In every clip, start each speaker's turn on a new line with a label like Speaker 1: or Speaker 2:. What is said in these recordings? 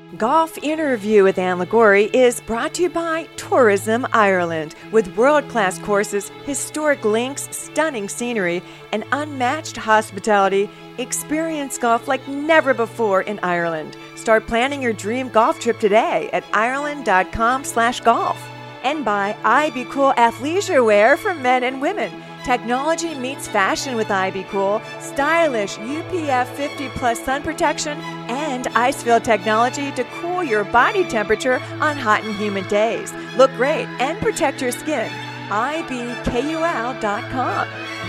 Speaker 1: Golf Interview with Anne Liguori is brought to you by Tourism Ireland. With world-class courses, historic links, stunning scenery, and unmatched hospitality, experience golf like never before in Ireland. Start planning your dream golf trip today at ireland.com/golf. And by IB Cool athleisure wear for men and women. Technology meets fashion with IB Cool, stylish UPF 50+ sun protection, and ice-filled technology to cool your body temperature on hot and humid days. Look great and protect your skin. IBKUL.com.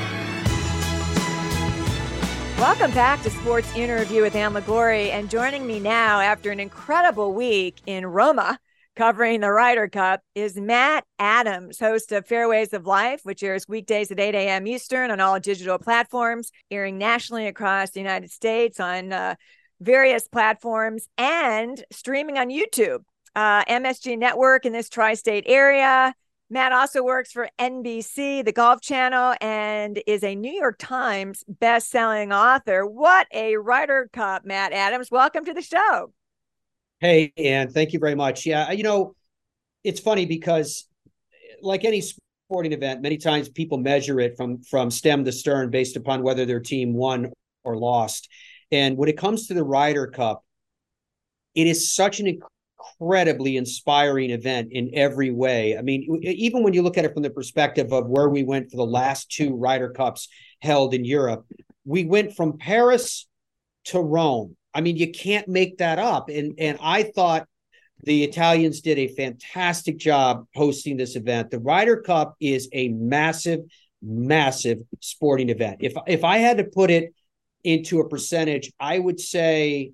Speaker 1: Welcome back to Sports Interview with Anne Liguori, and joining me now after an incredible week in Roma, covering the Ryder Cup, is Matt Adams, host of Fairways of Life, which airs weekdays at 8 a.m. Eastern on all digital platforms, airing nationally across the United States on various platforms and streaming on YouTube, MSG Network in this tri-state area. Matt also works for NBC, the Golf Channel, and is a New York Times best-selling author. What a Ryder Cup, Matt Adams. Welcome to the show.
Speaker 2: Hey, Ann, thank you very much. Yeah, it's funny because like any sporting event, many times people measure it from stem to stern based upon whether their team won or lost. And when it comes to the Ryder Cup, it is such an incredibly inspiring event in every way. I mean, even when you look at it from the perspective of where we went for the last two Ryder Cups held in Europe, we went from Paris to Rome. I mean, you can't make that up. And I thought the Italians did a fantastic job hosting this event. The Ryder Cup is a massive, massive sporting event. If I had to put it into a percentage, I would say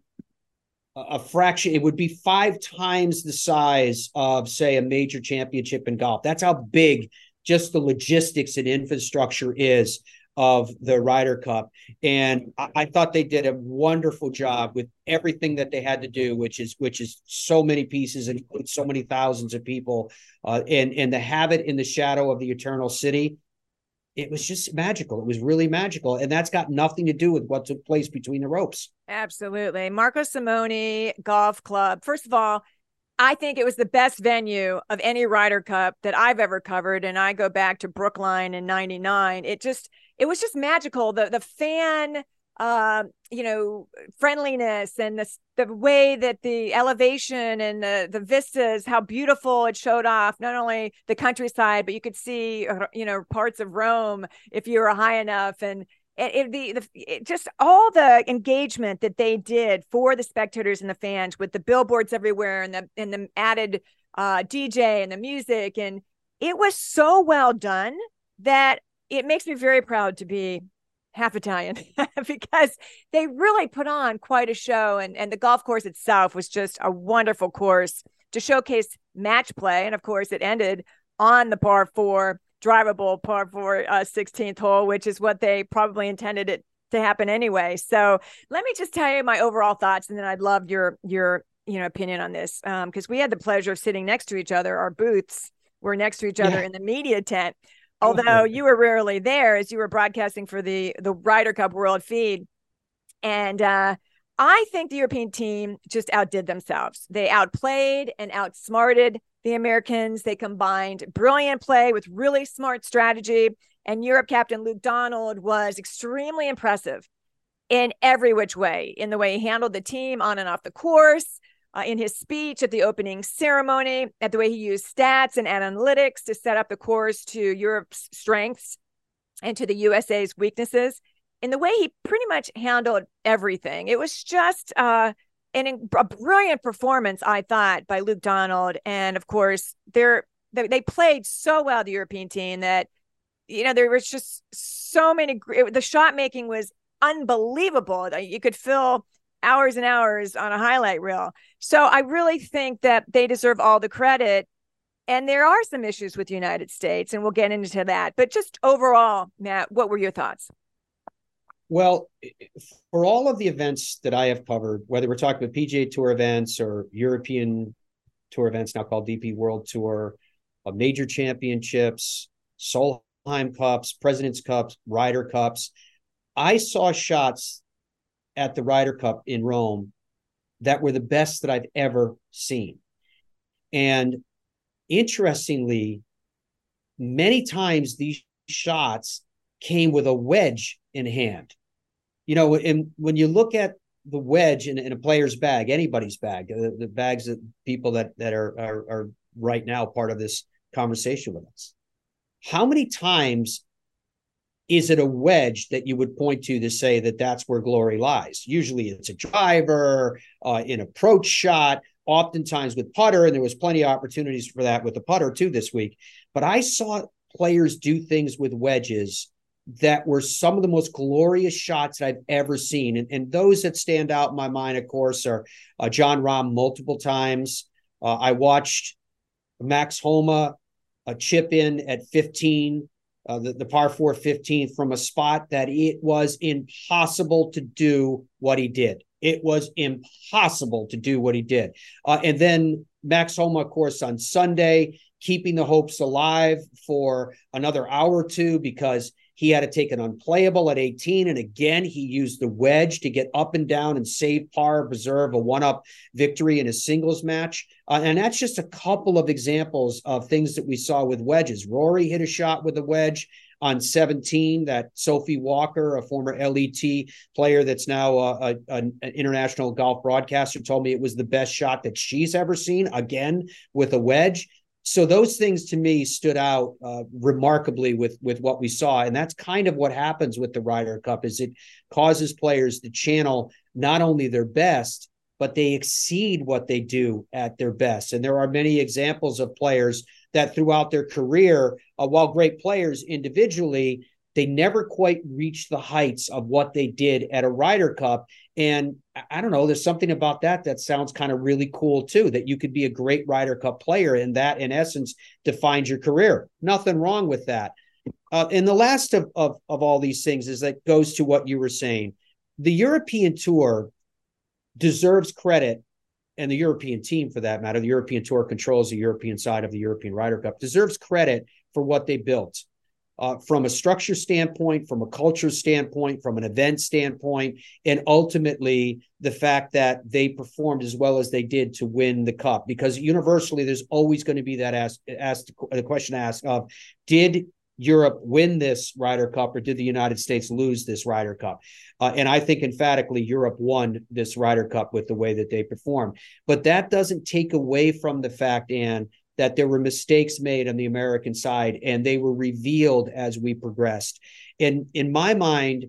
Speaker 2: a fraction. It would be 5 times the size of, say, a major championship in golf. That's how big just the logistics and infrastructure is of the Ryder Cup. And I thought they did a wonderful job with everything that they had to do, which is so many pieces and so many thousands of people, and to have it in the shadow of the Eternal City. It was just magical. It was really magical. And that's got nothing to do with what took place between the ropes.
Speaker 1: Absolutely. Marco Simone Golf Club. First of all, I think it was the best venue of any Ryder Cup that I've ever covered. And I go back to Brookline in '99. It was just magical. The fan, friendliness and the way that the elevation and the vistas, how beautiful it showed off, not only the countryside, but you could see, parts of Rome if you were high enough. And just all the engagement that they did for the spectators and the fans with the billboards everywhere and the added DJ and the music. And it was so well done that it makes me very proud to be half Italian because they really put on quite a show. And the golf course itself was just a wonderful course to showcase match play. And of course, it ended on the drivable par 4 16th hole, which is what they probably intended it to happen anyway. So let me just tell you my overall thoughts, and then I'd love your opinion on this, because we had the pleasure of sitting next to each other. Our booths were next to each other in the media tent, although you were rarely there as you were broadcasting for the Ryder Cup World Feed. And I think the European team just outdid themselves. They outplayed and outsmarted the Americans. They combined brilliant play with really smart strategy. And Europe captain Luke Donald was extremely impressive in every which way, in the way he handled the team on and off the course, in his speech at the opening ceremony, at the way he used stats and analytics to set up the course to Europe's strengths and to the USA's weaknesses, in the way he pretty much handled everything. It was just a brilliant performance, I thought, by Luke Donald. And of course, they played so well, the European team, that, there was just so many. The shot making was unbelievable. You could fill hours and hours on a highlight reel. So I really think that they deserve all the credit. And there are some issues with the United States, and we'll get into that. But just overall, Matt, what were your thoughts?
Speaker 2: Well, for all of the events that I have covered, whether we're talking about PGA Tour events or European Tour events, now called DP World Tour, major championships, Solheim Cups, President's Cups, Ryder Cups, I saw shots at the Ryder Cup in Rome that were the best that I've ever seen. And interestingly, many times these shots came with a wedge in hand. And when you look at the wedge in a player's bag, anybody's bag, the bags of people that are right now part of this conversation with us, how many times is it a wedge that you would point to say that that's where glory lies? Usually it's a driver, an approach shot, oftentimes with putter, and there was plenty of opportunities for that with the putter too this week. But I saw players do things with wedges that were some of the most glorious shots that I've ever seen. And those that stand out in my mind, of course, are Jon Rahm multiple times. I watched Max Homa chip in at 15, the par 4 15 from a spot that it was impossible to do what he did. It was impossible to do what he did. And then Max Homa, of course, on Sunday, keeping the hopes alive for another hour or two because he had to take an unplayable at 18. And again, he used the wedge to get up and down and save par, preserve a one-up victory in his singles match. And that's just a couple of examples of things that we saw with wedges. Rory hit a shot with a wedge on 17 that Sophie Walker, a former LET player that's now an international golf broadcaster, told me it was the best shot that she's ever seen, again, with a wedge. So those things to me stood out remarkably with what we saw. And that's kind of what happens with the Ryder Cup is it causes players to channel not only their best, but they exceed what they do at their best. And there are many examples of players that throughout their career, while great players individually, they never quite reached the heights of what they did at a Ryder Cup. And I don't know, there's something about that sounds kind of really cool too, that you could be a great Ryder Cup player and that in essence defines your career. Nothing wrong with that. And the last of all these things is that goes to what you were saying. The European Tour deserves credit, and the European team for that matter, the European Tour controls the European side of the European Ryder Cup, deserves credit for what they built. From a structure standpoint, from a culture standpoint, from an event standpoint, and ultimately the fact that they performed as well as they did to win the cup. Because universally, there's always going to be that the question asked of, did Europe win this Ryder Cup or did the United States lose this Ryder Cup? And I think emphatically Europe won this Ryder Cup with the way that they performed. But that doesn't take away from the fact, Ann, that there were mistakes made on the American side, and they were revealed as we progressed. And in my mind,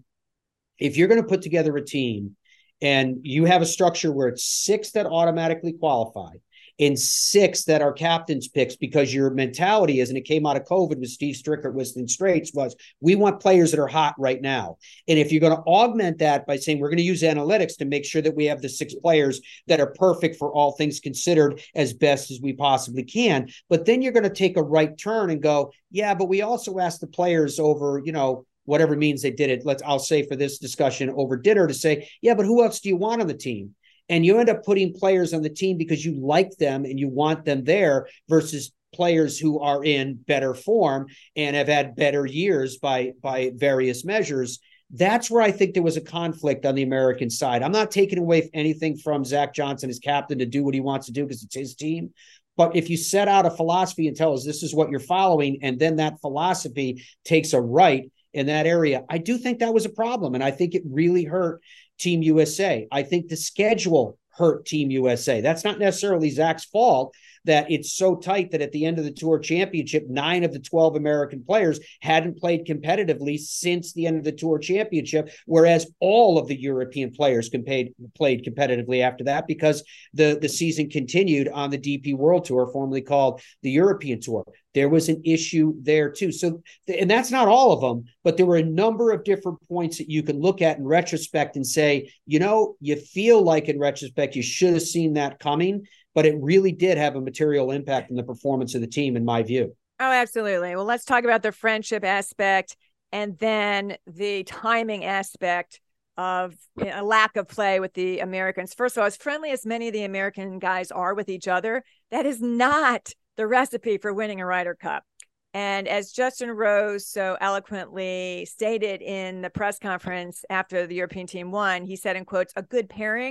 Speaker 2: if you're going to put together a team and you have a structure where it's 6 that automatically qualify and 6 that are captain's picks, because your mentality is, and it came out of COVID with Steve Stricker, Whistling Straits, was we want players that are hot right now. And if you're going to augment that by saying we're going to use analytics to make sure that we have the 6 players that are perfect for all things considered as best as we possibly can, but then you're going to take a right turn and go, yeah, but we also asked the players over, whatever means they did it. I'll say for this discussion over dinner to say, yeah, but who else do you want on the team? And you end up putting players on the team because you like them and you want them there versus players who are in better form and have had better years by various measures. That's where I think there was a conflict on the American side. I'm not taking away anything from Zach Johnson, his captain, to do what he wants to do because it's his team. But if you set out a philosophy and tell us this is what you're following, and then that philosophy takes a right in that area, I do think that was a problem. And I think it really hurt Team USA. I think the schedule hurt Team USA. That's not necessarily Zach's fault that it's so tight that at the end of the Tour Championship, 9 of the 12 American players hadn't played competitively since the end of the Tour Championship, whereas all of the European players played competitively after that because the season continued on the DP World Tour, formerly called the European Tour. There was an issue there too. So, and that's not all of them, but there were a number of different points that you can look at in retrospect and say, you feel like in retrospect, you should have seen that coming, but it really did have a material impact on the performance of the team, in my view.
Speaker 1: Oh, absolutely. Well, let's talk about the friendship aspect and then the timing aspect of a lack of play with the Americans. First of all, as friendly as many of the American guys are with each other, that is not the recipe for winning a Ryder Cup. And as Justin Rose so eloquently stated in the press conference after the European team won, he said, in quotes, a good pairing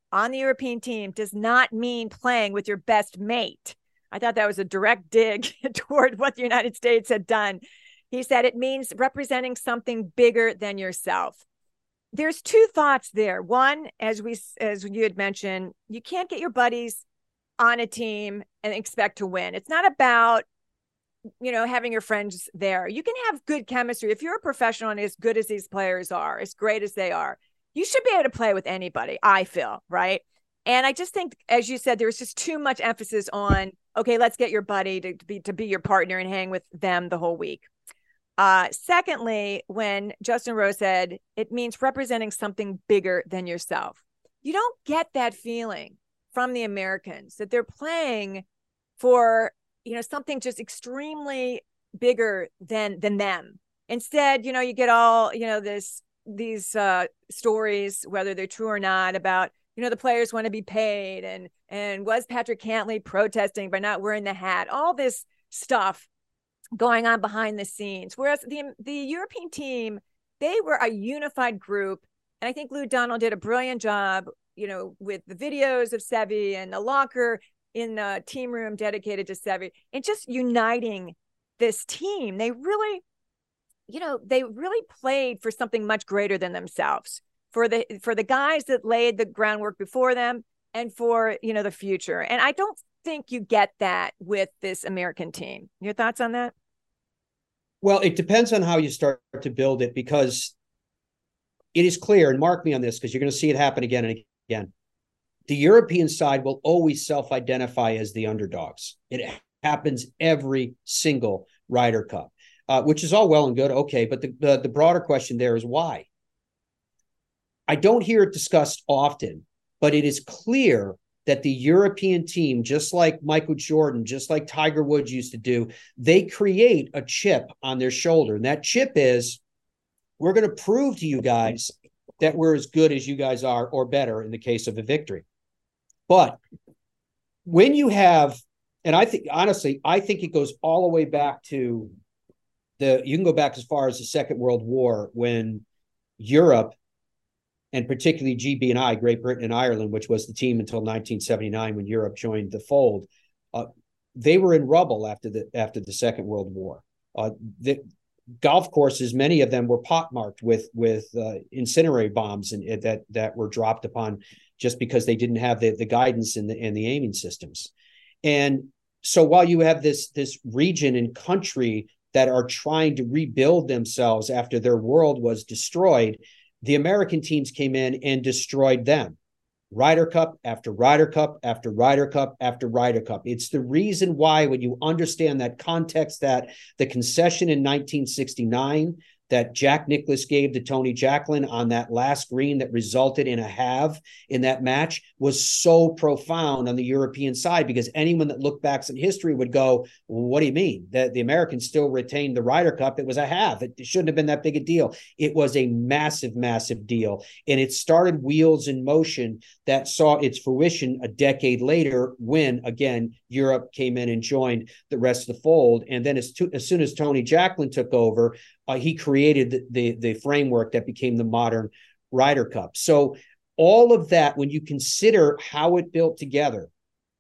Speaker 1: on the European team does not mean playing with your best mate. I thought that was a direct dig toward what the United States had done. He said it means representing something bigger than yourself. There's two thoughts there. One, as you had mentioned, you can't get your buddies on a team and expect to win. It's not about, having your friends there. You can have good chemistry. If you're a professional and as good as these players are, as great as they are, you should be able to play with anybody, I feel, right? And I just think, as you said, there's just too much emphasis on, okay, let's get your buddy to be your partner and hang with them the whole week. Secondly, when Justin Rose said it means representing something bigger than yourself, you don't get that feeling from the Americans that they're playing for, something just extremely bigger than them. Instead, you get all, these stories, whether they're true or not, about, the players want to be paid, and was Patrick Cantlay protesting by not wearing the hat, all this stuff going on behind the scenes. Whereas the European team, they were a unified group. And I think Lou Donald did a brilliant job, with the videos of Seve and the locker in the team room dedicated to Seve, and just uniting this team. They really, played for something much greater than themselves, for the guys that laid the groundwork before them, and for, the future. And I don't think you get that with this American team. Your thoughts on that?
Speaker 2: Well, it depends on how you start to build it, because it is clear, and mark me on this because you're going to see it happen again and again. The European side will always self-identify as the underdogs. It happens every single Ryder Cup, which is all well and good. Okay, but the broader question there is why? I don't hear it discussed often, but it is clear that the European team, just like Michael Jordan, just like Tiger Woods used to do, they create a chip on their shoulder. And that chip is, we're going to prove to you guys that we're as good as you guys are, or better in the case of a victory. But when you have, and I think it goes all the way back to you can go back as far as the Second World War, when Europe, and particularly GB&I, Great Britain and Ireland, which was the team until 1979 when Europe joined the fold, they were in rubble after the Second World War. The golf courses, many of them were pockmarked with incendiary bombs that were dropped upon just because they didn't have the guidance and the aiming systems. And so while you have this region and country that are trying to rebuild themselves after their world was destroyed, the American teams came in and destroyed them. Ryder Cup after Ryder Cup after Ryder Cup after Ryder Cup. It's the reason why, when you understand that context, that the concession in 1969 that Jack Nicklaus gave to Tony Jacklin on that last green that resulted in a halve in that match was so profound on the European side, because anyone that looked back at history would go, well, what do you mean? That the Americans still retained the Ryder Cup? It was a halve. It shouldn't have been that big a deal. It was a massive, massive deal. And it started wheels in motion that saw its fruition a decade later when, again, Europe came in and joined the rest of the fold. And then as soon as Tony Jacklin took over, he created the framework that became the modern Ryder Cup. So all of that, when you consider how it built together,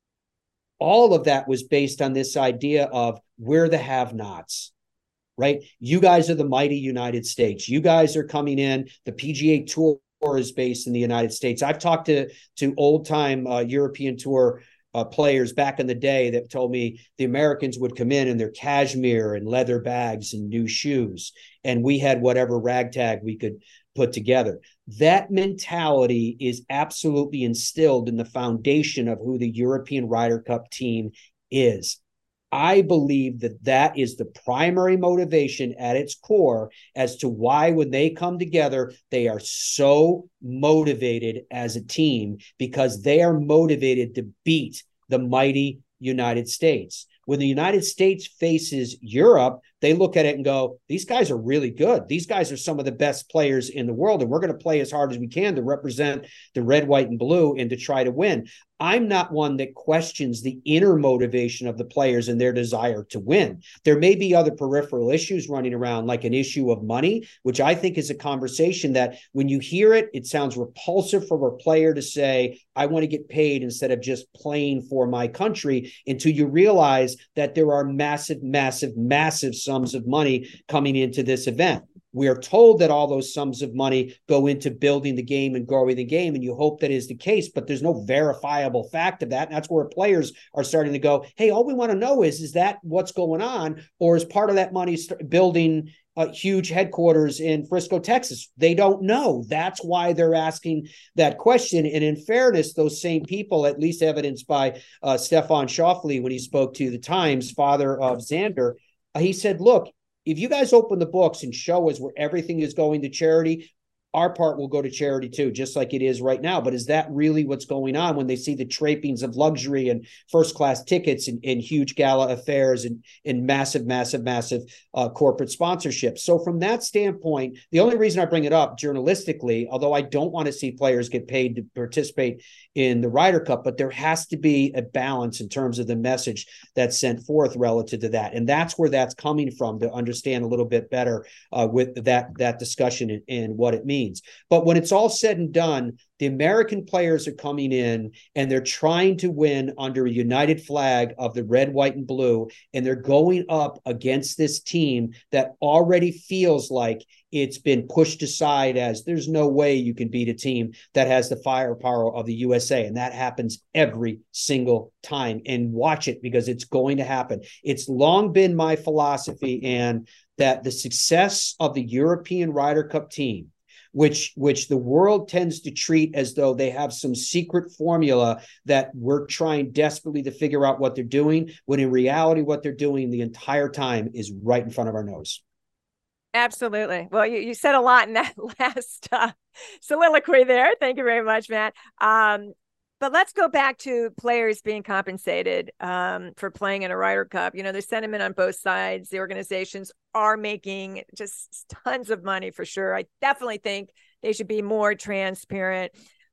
Speaker 2: all of that was based on this idea of we're the have-nots, right? You guys are the mighty United States. You guys are coming in. The PGA Tour is based in the United States. I've talked to old-time European Tour players back in the day that told me the Americans would come in their cashmere and leather bags and new shoes, and we had whatever ragtag we could put together. That mentality is absolutely instilled in the foundation of who the European Ryder Cup team is. I believe that is the primary motivation at its core as to why, when they come together, they are so motivated as a team, because they are motivated to beat the mighty United States. When the United States faces Europe, They look at it and go, these guys are really good. These guys are some of the best players in the world, and we're going to play as hard as we can to represent the red, white, and blue and to try to win. I'm not one that questions the inner motivation of the players and their desire to win. There may be other peripheral issues running around, like an issue of money, which I think is a conversation that when you hear it, it sounds repulsive for a player to say, I want to get paid instead of just playing for my country, until you realize that there are massive, massive, massive sums of money coming into this event. We are told that all those sums of money go into building the game and growing the game, and you hope that is the case, but there's no verifiable fact of that. And that's where players are starting to go, hey, all we want to know is that what's going on, or is part of that money building a huge headquarters in Frisco, Texas? They don't know. That's why they're asking that question. And in fairness, those same people, at least evidenced by Stefan Schauffele when he spoke to the Times, father of Xander, he said, look, if you guys open the books and show us where everything is going to charity, our part will go to charity too, just like it is right now. But is that really what's going on when they see the trappings of luxury and first-class tickets and huge gala affairs and massive, massive, massive corporate sponsorships? So from that standpoint, the only reason I bring it up journalistically, although I don't want to see players get paid to participate in the Ryder Cup, but there has to be a balance in terms of the message that's sent forth relative to that. And that's where that's coming from, to understand a little bit better with that discussion and what it means. But when it's all said and done, the American players are coming in and they're trying to win under a united flag of the red, white, and blue. And they're going up against this team that already feels like it's been pushed aside as there's no way you can beat a team that has the firepower of the USA. And that happens every single time. And watch it, because it's going to happen. It's long been my philosophy, and that the success of the European Ryder Cup team, which the world tends to treat as though they have some secret formula that we're trying desperately to figure out what they're doing, when in reality, what they're doing the entire time is right in front of our nose.
Speaker 1: Absolutely. Well, you said a lot in that last soliloquy there. Thank you very much, Matt. But let's go back to players being compensated for playing in a Ryder Cup. You know, there's sentiment on both sides. The organizations are making just tons of money for sure. I definitely think they should be more transparent.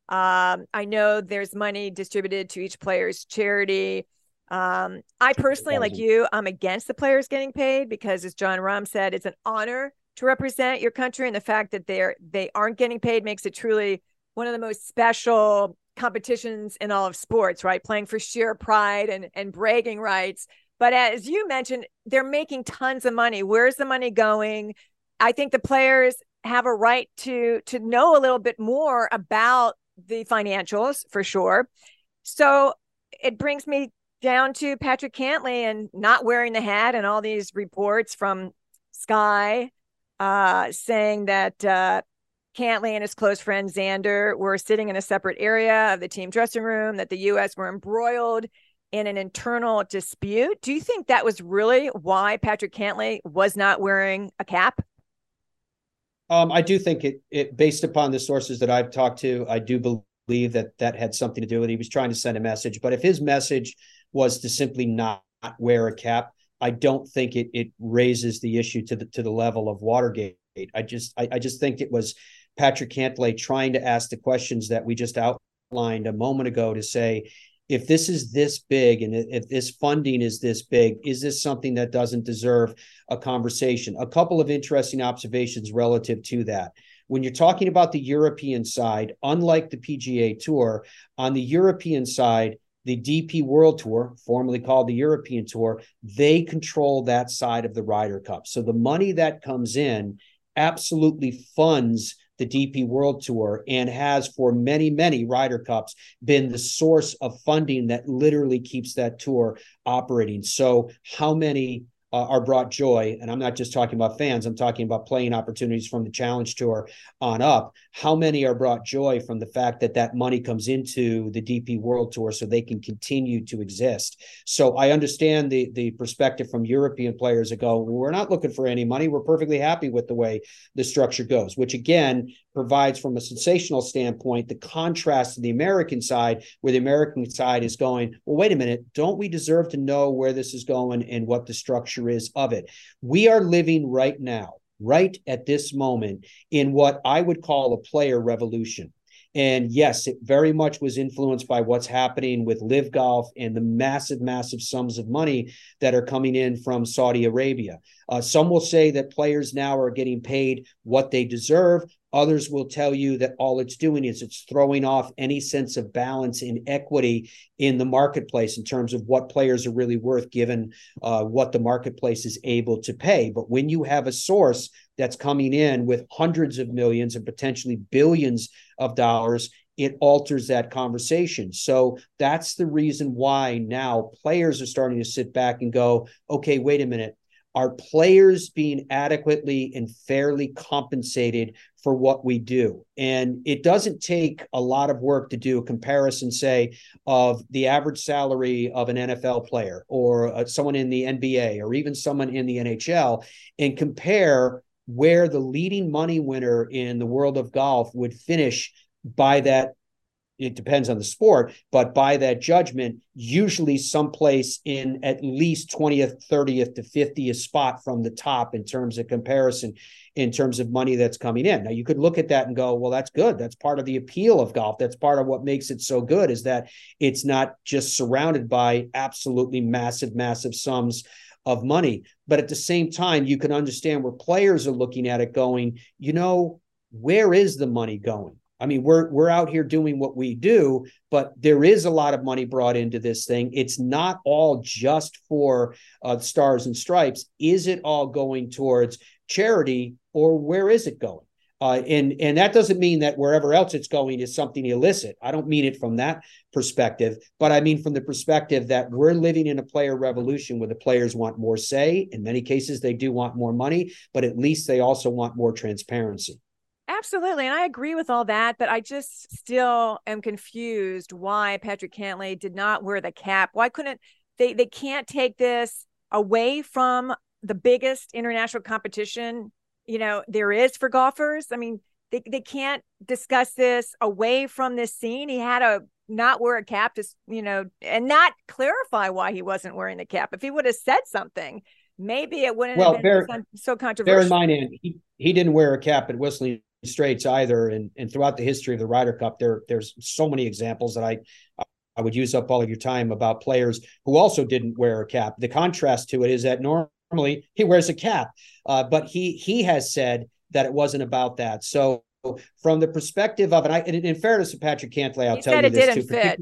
Speaker 1: I know there's money distributed to each player's charity. I personally, like you, I'm against the players getting paid, because as Jon Rahm said, it's an honor to represent your country. And the fact that they aren't getting paid makes it truly one of the most special competitions in all of sports, right? Playing for sheer pride and bragging rights. But as you mentioned, they're making tons of money. Where's the money going? I think the players have a right to know a little bit more about the financials, for sure. So it brings me down to Patrick Cantlay and not wearing the hat, and all these reports from Sky saying that Cantlay and his close friend Xander were sitting in a separate area of the team dressing room, that the U.S. were embroiled in an internal dispute. Do you think that was really why Patrick Cantlay was not wearing a cap?
Speaker 2: I do think it based upon the sources that I've talked to, I do believe that had something to do with it. He was trying to send a message. But if his message was to simply not wear a cap, I don't think it raises the issue to the level of Watergate. I just think it was Patrick Cantlay trying to ask the questions that we just outlined a moment ago, to say, if this is this big and if this funding is this big, is this something that doesn't deserve a conversation? A couple of interesting observations relative to that. When you're talking about the European side, unlike the PGA Tour, on the European side, the DP World Tour, formerly called the European Tour, they control that side of the Ryder Cup. So the money that comes in absolutely funds the DP World Tour, and has for many, many Ryder Cups been the source of funding that literally keeps that tour operating. So how many are brought joy, and I'm not just talking about fans, I'm talking about playing opportunities from the Challenge Tour on up. How many are brought joy from the fact that money comes into the DP World Tour so they can continue to exist? So I understand the perspective from European players that go, we're not looking for any money. We're perfectly happy with the way the structure goes, which again provides, from a sensational standpoint, the contrast to the American side, where the American side is going, well, wait a minute, don't we deserve to know where this is going and what the structure nature is of it. We are living right now, right at this moment, in what I would call a player revolution. And yes, it very much was influenced by what's happening with Live Golf and the massive, massive sums of money that are coming in from Saudi Arabia. Some will say that players now are getting paid what they deserve. Others will tell you that all it's doing is it's throwing off any sense of balance and equity in the marketplace in terms of what players are really worth given what the marketplace is able to pay. But when you have a source that's coming in with hundreds of millions and potentially billions of dollars, it alters that conversation. So that's the reason why now players are starting to sit back and go, okay, wait a minute. Are players being adequately and fairly compensated for what we do? And it doesn't take a lot of work to do a comparison, say, of the average salary of an NFL player or someone in the NBA or even someone in the NHL, and compare where the leading money winner in the world of golf would finish by that. It depends on the sport, but by that judgment, usually someplace in at least 20th, 30th to 50th spot from the top in terms of comparison, in terms of money that's coming in. Now, you could look at that and go, well, that's good. That's part of the appeal of golf. That's part of what makes it so good, is that it's not just surrounded by absolutely massive, massive sums of money. But at the same time, you can understand where players are looking at it going, you know, where is the money going? I mean, we're out here doing what we do, but there is a lot of money brought into this thing. It's not all just for Stars and Stripes. Is it all going towards charity, or where is it going? And that doesn't mean that wherever else it's going is something illicit. I don't mean it from that perspective, but I mean from the perspective that we're living in a player revolution where the players want more say. In many cases, they do want more money, but at least they also want more transparency.
Speaker 1: Absolutely. And I agree with all that, but I just still am confused why Patrick Cantlay did not wear the cap. Why couldn't they can't take this away from the biggest international competition, you know, there is for golfers. I mean, they can't discuss this away from this scene. He had to not wear a cap to, you know, and not clarify why he wasn't wearing the cap. If he would have said something, maybe it wouldn't have been so controversial.
Speaker 2: Bear in mind, Ann, he didn't wear a cap at Whistling Straits either, and throughout the history of the Ryder Cup, there's so many examples that I would use up all of your time about players who also didn't wear a cap. The contrast to it is that normally he wears a cap, but he has said that it wasn't about that. So from the perspective of, and in fairness to Patrick Cantlay, I'll tell you this too.
Speaker 1: Fit.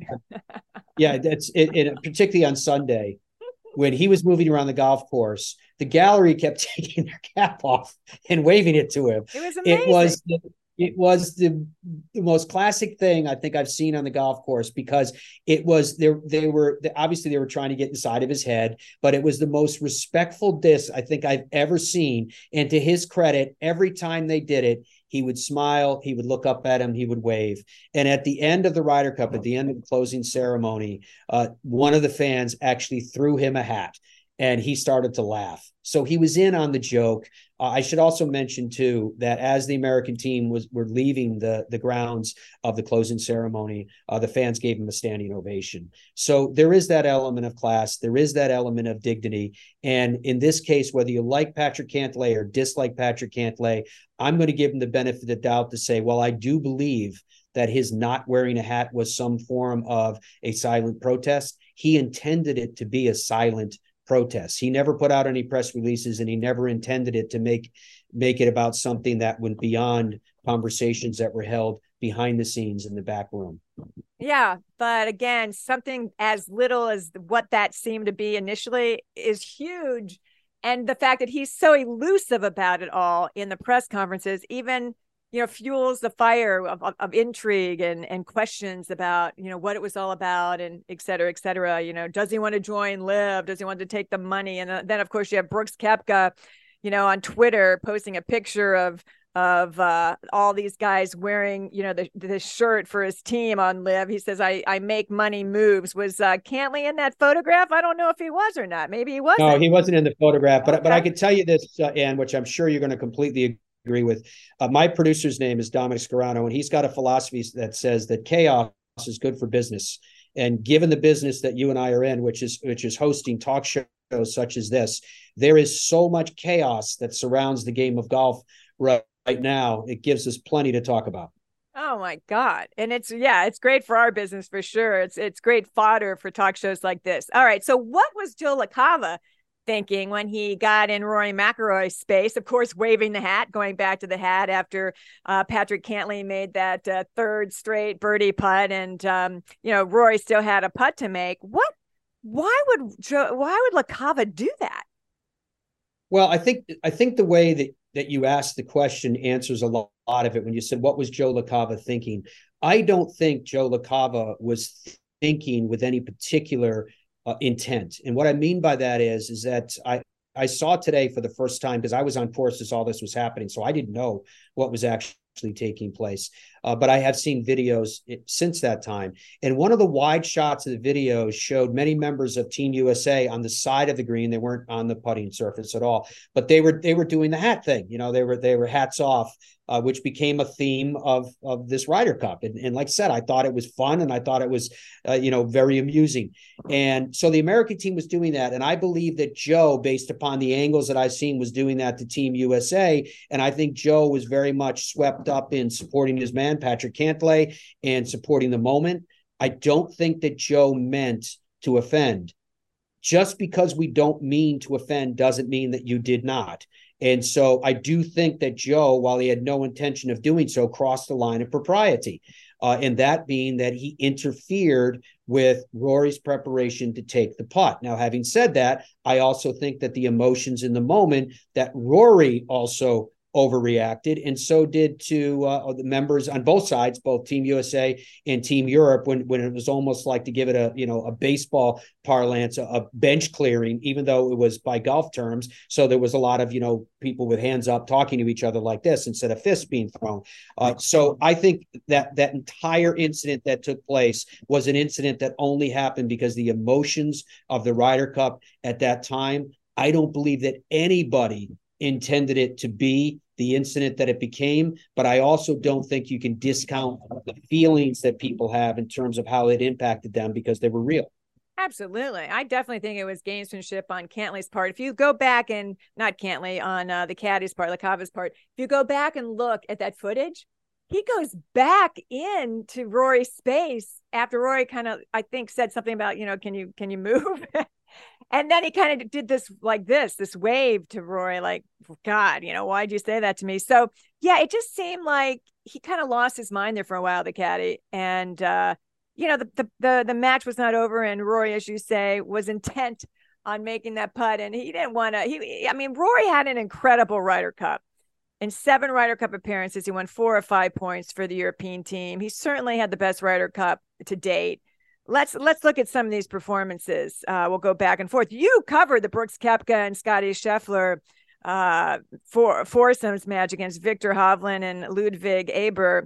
Speaker 2: Yeah, that's it, particularly on Sunday. When he was moving around the golf course, the gallery kept taking their cap off and waving it to him.
Speaker 1: It was amazing.
Speaker 2: It was the most classic thing I think I've seen on the golf course, because it was they were obviously they were trying to get inside of his head, but it was the most respectful diss I think I've ever seen. And to his credit, every time they did it, he would smile, he would look up at him, he would wave. And at the end of the Ryder Cup, at the end of the closing ceremony, one of the fans actually threw him a hat, and he started to laugh. So he was in on the joke. I should also mention, too, that as the American team were leaving the grounds of the closing ceremony, the fans gave him a standing ovation. So there is that element of class. There is that element of dignity. And in this case, whether you like Patrick Cantlay or dislike Patrick Cantlay, I'm going to give him the benefit of the doubt to say, well, I do believe that his not wearing a hat was some form of a silent protest. He intended it to be a silent protest. He never put out any press releases, and he never intended it to make it about something that went beyond conversations that were held behind the scenes in the back room.
Speaker 1: Yeah, but again, something as little as what that seemed to be initially is huge. And the fact that he's so elusive about it all in the press conferences, even, you know, fuels the fire of intrigue and questions about, you know, what it was all about, and et cetera, et cetera. You know, does he want to join Liv? Does he want to take the money? And then, of course, you have Brooks Koepka, you know, on Twitter posting a picture of all these guys wearing, you know, the shirt for his team on Liv. He says, I make money moves. Was Cantlay in that photograph? I don't know if he was or not. Maybe he wasn't.
Speaker 2: No, he wasn't in the photograph. But I could tell you this, Ann, which I'm sure you're going to completely agree with. My producer's name is Dominic Scarano, and he's got a philosophy that says that chaos is good for business. And given the business that you and I are in, which is hosting talk shows such as this. There is so much chaos that surrounds the game of golf right now. It gives us plenty to talk about.
Speaker 1: Oh my God. And it's great for our business for sure. It's great fodder for talk shows like this. All right. So what was Joe LaCava thinking when he got in Rory McIlroy's space? Of course, waving the hat, going back to the hat after Patrick Cantlay made that third straight birdie putt. And, Rory still had a putt to make. Why would LaCava do that?
Speaker 2: Well, I think the way that you asked the question answers a lot of it when you said, what was Joe LaCava thinking? I don't think Joe LaCava was thinking with any particular intent. And what I mean by that is that I saw today for the first time, because I was on course as all this was happening, so I didn't know what was actually taking place. But I have seen videos since that time. And one of the wide shots of the video showed many members of Team USA on the side of the green. They weren't on the putting surface at all, but they were doing the hat thing. They were hats off, which became a theme of this Ryder Cup. And like I said, I thought it was fun, and I thought it was very amusing. And so the American team was doing that, and I believe that Joe, based upon the angles that I've seen, was doing that to Team USA. And I think Joe was very much swept up in supporting his man, Patrick Cantlay, and supporting the moment. I don't think that Joe meant to offend. Just because we don't mean to offend doesn't mean that you did not. And so I do think that Joe, while he had no intention of doing so, crossed the line of propriety. And that being that he interfered with Rory's preparation to take the putt. Now, having said that, I also think that the emotions in the moment, that Rory also overreacted, and so did to the members on both sides, both Team USA and Team Europe, when it was almost like, to give it a baseball parlance, a bench clearing, even though it was by golf terms. So there was a lot of people with hands up talking to each other like this instead of fists being thrown. So I think that entire incident that took place was an incident that only happened because the emotions of the Ryder Cup at that time. I don't believe that anybody intended it to be the incident that it became, but I also don't think you can discount the feelings that people have in terms of how it impacted them, because they were real.
Speaker 1: Absolutely. I definitely think it was gamesmanship on Cantlay's part. If you go back, and not Cantlay, on the caddy's part, LaCava's part, if you go back and look at that footage, he goes back into Rory's space after Rory kind of, I think, said something about, can you move? And then he kind of did this wave to Rory, like, God, why'd you say that to me? So yeah, it just seemed like he kind of lost his mind there for a while, the caddy. And the match was not over, and Rory, as you say, was intent on making that putt, and he didn't want to. Rory had an incredible Ryder Cup. In 7 Ryder Cup appearances, he won 4 or 5 points for the European team. He certainly had the best Ryder Cup to date. Let's look at some of these performances. We'll go back and forth. You covered the Brooks Koepka and Scottie Scheffler foursomes match against Viktor Hovland and Ludwig Aber.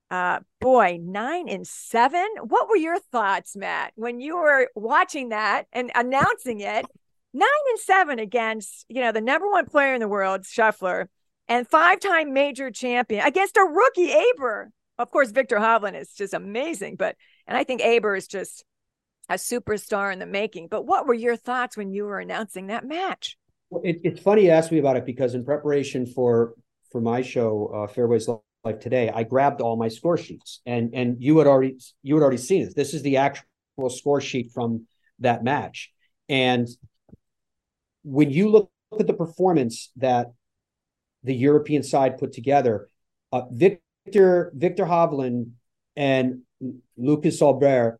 Speaker 1: 9 and 7. What were your thoughts, Matt, when you were watching that and announcing it? 9 and 7 against, the number 1 player in the world, Scheffler, and 5-time major champion against a rookie, Aber. Of course, Viktor Hovland is just amazing, and I think Aber is just a superstar in the making. But what were your thoughts when you were announcing that match?
Speaker 2: Well, it's funny you asked me about it, because in preparation for my show, Fairways Life Today, I grabbed all my score sheets, and you had already seen it. This is the actual score sheet from that match. And when you look at the performance that the European side put together, Viktor Hovland and Lucas Albert,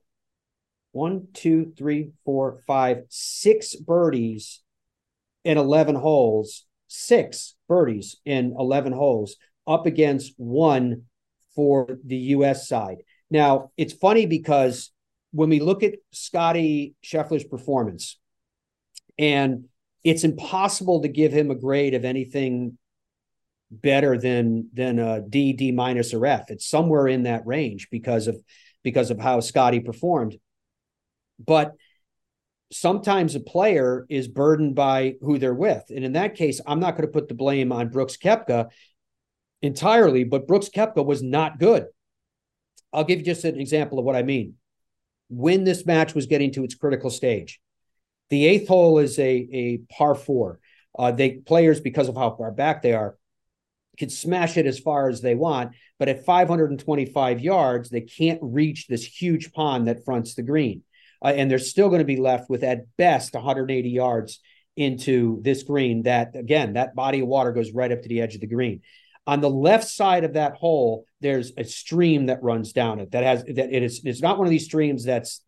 Speaker 2: 6 birdies in 11 holes, 6 birdies in 11 holes, up against 1 for the U.S. side. Now, it's funny because when we look at Scottie Scheffler's performance, and it's impossible to give him a grade of anything better than a D minus or F. It's somewhere in that range because of how Scottie performed. But sometimes a player is burdened by who they're with. And in that case, I'm not going to put the blame on Brooks Koepka entirely, but Brooks Koepka was not good. I'll give you just an example of what I mean. When this match was getting to its critical stage, The eighth hole is a par four. Players, because of how far back they are, can smash it as far as they want, but at 525 yards, they can't reach this huge pond that fronts the green. And they're still going to be left with, at best, 180 yards into this green that, again, that body of water goes right up to the edge of the green. On the left side of that hole, there's a stream that runs down it it's not one of these streams that's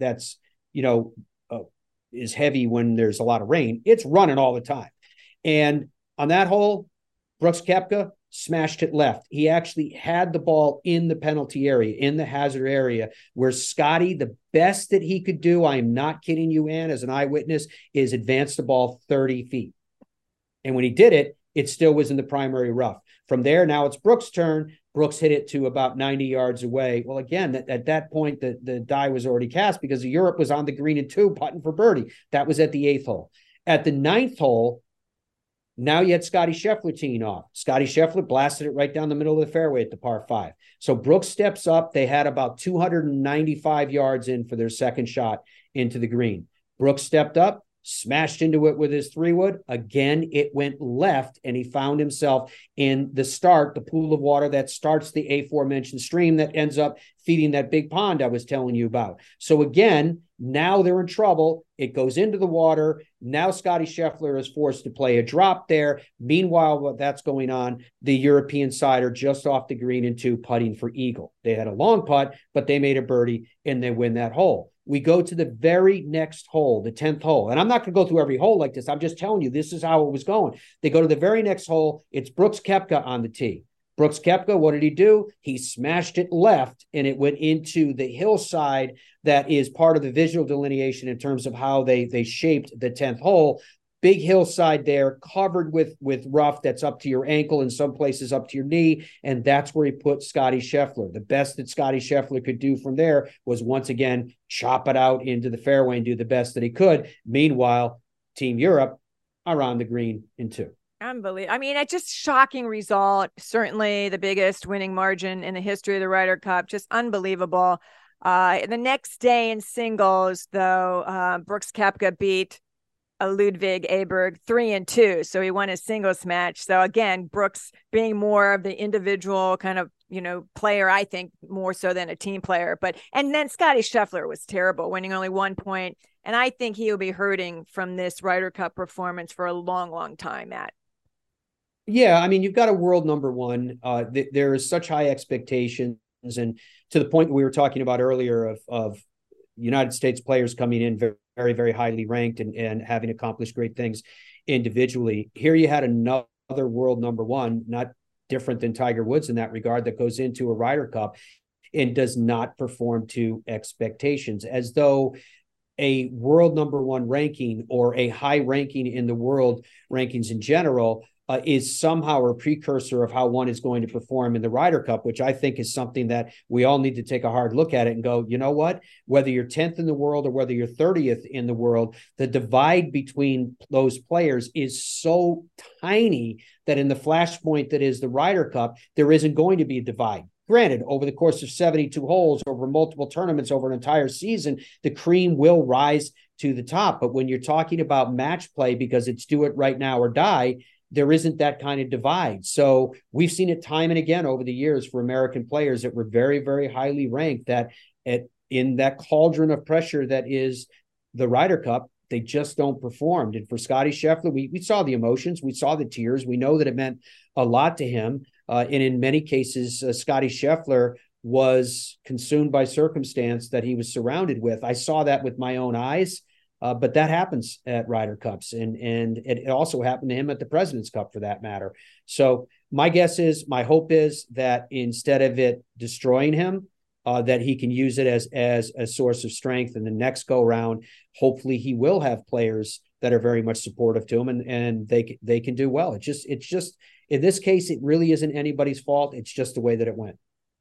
Speaker 2: is heavy when there's a lot of rain. It's running all the time. And on that hole, Brooks Koepka smashed it left. He actually had the ball in the penalty area, in the hazard area, where Scotty, the best that he could do, I am not kidding you, Ann, as an eyewitness, is advance the ball 30 feet. And when he did it, it still was in the primary rough. From there, now it's Brooks' turn. Brooks hit it to about 90 yards away. Well, again, at that point, the die was already cast because Europe was on the green in two, putting for birdie. That was at the eighth hole. At the ninth hole, now you had Scotty Scheffler teeing off. Scotty Scheffler blasted it right down the middle of the fairway at the par five. So Brooks steps up. They had about 295 yards in for their second shot into the green. Brooks stepped up, smashed into it with his 3-wood. Again, it went left, and he found himself in the pool of water that starts the aforementioned stream that ends up feeding that big pond I was telling you about. So again, now they're in trouble. It goes into the water. Now Scotty Scheffler is forced to play a drop there. Meanwhile, while that's going on, the European side are just off the green and two, putting for eagle. They had a long putt, but they made a birdie, and they win that hole. We go to the very next hole, the 10th hole. And I'm not going to go through every hole like this. I'm just telling you, this is how it was going. They go to the very next hole. It's Brooks Koepka on the tee. Brooks Koepka, what did he do? He smashed it left, and it went into the hillside that is part of the visual delineation in terms of how they shaped the 10th hole. Big hillside there, covered with rough that's up to your ankle, in some places up to your knee, and that's where he put Scotty Scheffler. The best that Scotty Scheffler could do from there was, once again, chop it out into the fairway and do the best that he could. Meanwhile, Team Europe are on the green in two.
Speaker 1: Unbelievable. I mean, it's just shocking result. Certainly the biggest winning margin in the history of the Ryder Cup. Just unbelievable. The next day in singles, though, Brooks Koepka beat Ludwig Aberg 3-2. So he won his singles match. So again, Brooks being more of the individual kind of, player, I think, more so than a team player. And then Scotty Scheffler was terrible, winning only 1 point. And I think he will be hurting from this Ryder Cup performance for a long, long time, Matt.
Speaker 2: Yeah, I mean, you've got a world number one. There is such high expectations. And to the point we were talking about earlier of United States players coming in very, very highly ranked and having accomplished great things individually. Here you had another world number one, not different than Tiger Woods in that regard, that goes into a Ryder Cup and does not perform to expectations, as though a world number one ranking or a high ranking in the world rankings in general is somehow a precursor of how one is going to perform in the Ryder Cup, which I think is something that we all need to take a hard look at it and go, you know what, whether you're 10th in the world or whether you're 30th in the world, the divide between those players is so tiny that in the flashpoint that is the Ryder Cup, there isn't going to be a divide. Granted, over the course of 72 holes, over multiple tournaments, over an entire season, the cream will rise to the top. But when you're talking about match play, because it's do it right now or die, there isn't that kind of divide. So we've seen it time and again over the years for American players that were very, very highly ranked, that in that cauldron of pressure that is the Ryder Cup, they just don't perform. And for Scotty Scheffler, we saw the emotions, we saw the tears, we know that it meant a lot to him. And in many cases, Scotty Scheffler was consumed by circumstance that he was surrounded with. I saw that with my own eyes. But that happens at Ryder Cups, and it also happened to him at the President's Cup, for that matter. So my hope is that instead of it destroying him, that he can use it as a source of strength in the next go round. Hopefully he will have players that are very much supportive to him, and they can do well. It's just in this case, it really isn't anybody's fault. It's just the way that it went.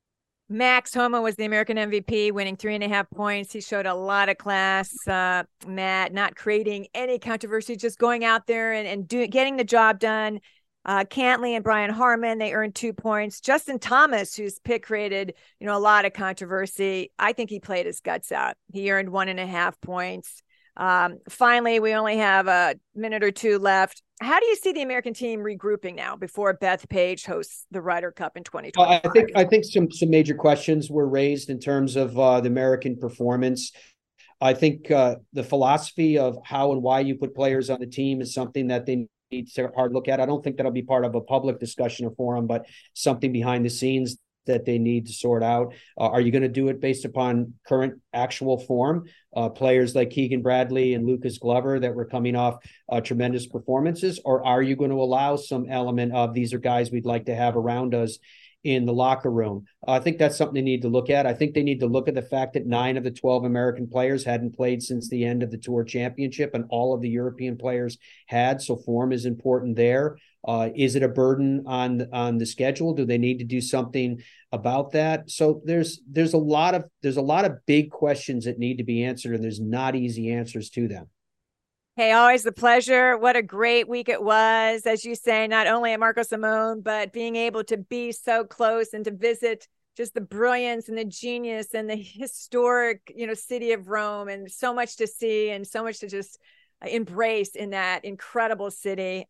Speaker 1: Max Homa was the American MVP, winning 3.5 points. He showed a lot of class, Matt, not creating any controversy, just going out there and getting the job done. Cantlay and Brian Harman, they earned 2 points. Justin Thomas, whose pick created, a lot of controversy, I think he played his guts out. He earned 1.5 points. Finally, we only have a minute or two left. How do you see the American team regrouping now before Beth Page hosts the Ryder Cup in 2025?
Speaker 2: I think some major questions were raised in terms of the American performance. I think the philosophy of how and why you put players on the team is something that they need to take a hard look at. I don't think that'll be part of a public discussion or forum, but something behind the scenes that they need to sort out. Are you going to do it based upon current actual form? Players like Keegan Bradley and Lucas Glover that were coming off tremendous performances, or are you going to allow some element of these are guys we'd like to have around us in the locker room? I think that's something they need to look at. I think they need to look at the fact that 9 of the 12 American players hadn't played since the end of the Tour Championship, and all of the European players had. So form is important there. Is it a burden on the schedule? Do they need to do something about that? So there's a lot of big questions that need to be answered, and there's not easy answers to them.
Speaker 1: Hey, always a pleasure. What a great week it was. As you say, not only at Marco Simone, but being able to be so close and to visit just the brilliance and the genius and the historic, city of Rome, and so much to see and so much to just embrace in that incredible city.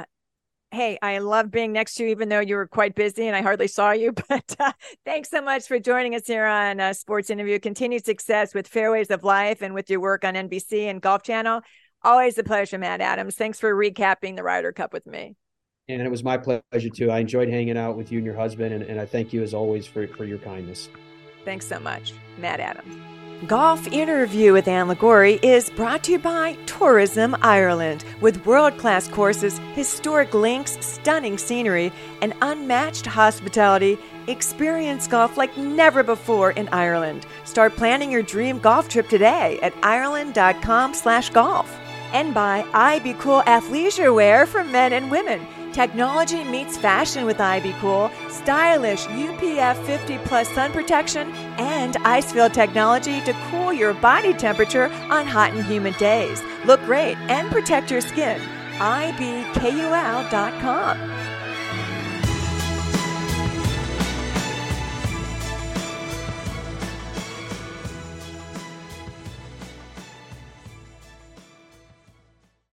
Speaker 1: Hey, I love being next to you, even though you were quite busy and I hardly saw you. But thanks so much for joining us here on Sports Interview. Continued success with Fairways of Life and with your work on NBC and Golf Channel. Always a pleasure, Matt Adams. Thanks for recapping the Ryder Cup with me.
Speaker 2: And it was my pleasure, too. I enjoyed hanging out with you and your husband, and I thank you, as always, for your kindness.
Speaker 1: Thanks so much, Matt Adams. Golf Interview with Anne Liguori is brought to you by Tourism Ireland. With world-class courses, historic links, stunning scenery, and unmatched hospitality, experience golf like never before in Ireland. Start planning your dream golf trip today at ireland.com/golf. And by IB Cool athleisure wear for men and women. Technology meets fashion with IB Cool. Stylish UPF 50+ sun protection and ice-field technology to cool your body temperature on hot and humid days. Look great and protect your skin. IBKUL.com.